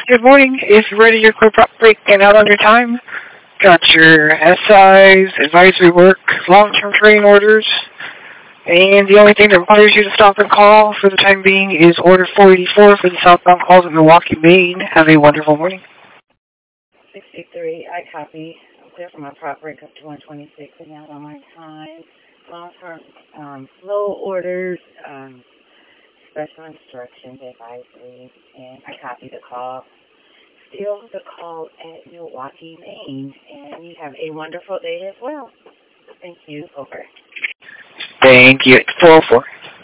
Good morning. If you're ready, your quick prop break and out on your time. Got your SIs, advisory work, long-term training orders, and the only thing that requires you to stop and call for the time being is Order 484 for the southbound calls at Milwaukee, Maine. Have a wonderful morning. 63, I copy. I'm clear for my prop break up to 126 and out on my time. Long-term slow orders, special instructions, advisory, and I copy the call. Still the call at Milwaukee, Maine, and you have a wonderful day as well. Thank you. Over. Thank you. 404.